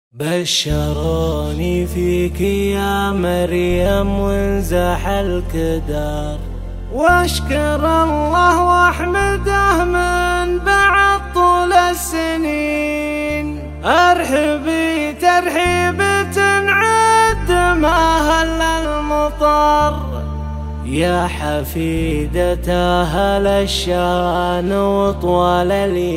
بشروني فيك يا مريم وانزاح الكدار، واشكر الله واحمده من بعد طول السنين. ارحبي ترحيبة عد ما هل المطر، يا حفيدة اهل الشان وطوال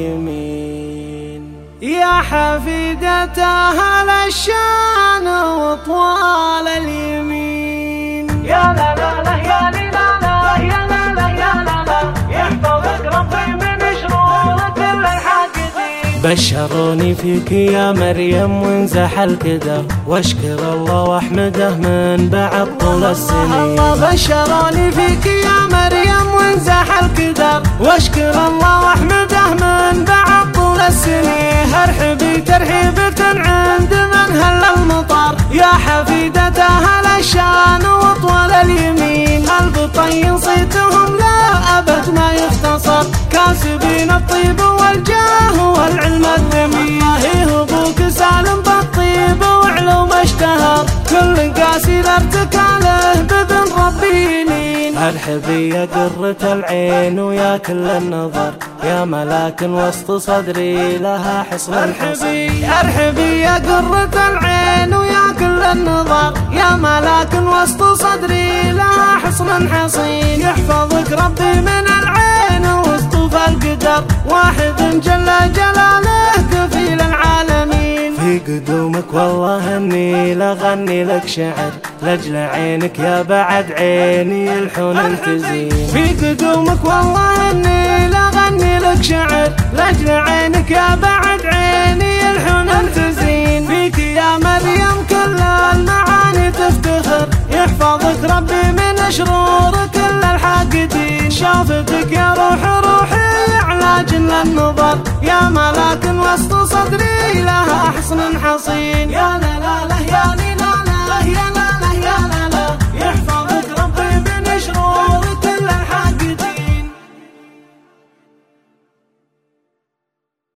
اليمين، يا حفيدة اهل الشان وطوال اليمين. يا لا لا لا يا لا لا يا لا لا يا لا لا، يحفظك ربي من شرور كل الحاقدين. بشروني فيك يا مريم وانزاح الكدر، واشكر الله واحمده من بعد طول السنين. بشروني فيك يا مريم وانزاح الكدر، واشكر الله واحمده من بعد طول السنين. ارحبي ترحيبة عند من هل المطر، يا حفيدة اهل الشان وطوال اليمين. البطين صيتهم لا ابد ما يختصر، كاسبين الطيب والجاه والعلم الثمين. ابوك سالم بالطيب وعلوم اشتهر، كل قاسي لارتكاله بذن ربي يلين. ارحبي يا قرة العين ويا كل النظر، يا ملاك وسط صدري لها حصن حصين. ارحبي يا قرة العين ويا كل النظر، يا ملاك وسط صدري لها حصن حصين. يحفظك ربي من العين وسط القدر، واحد جل جلاله كفيل العالمين. في قدومك والله اني لغني لك شعر، لاجل عينك يا بعد عيني الحنن تزين. في قدومك والله اني لغني لك شعر، لاجل عينك يا بعد عيني الحنن تزين. فيك يا مريم كل المعاني تفتخر، يحفظك ربي من شرور كل الحاقدين. شافتك يا روحي علاج للنظر، يا ملاك وسط صدري لها حصن حصين. يا لا لا لا يا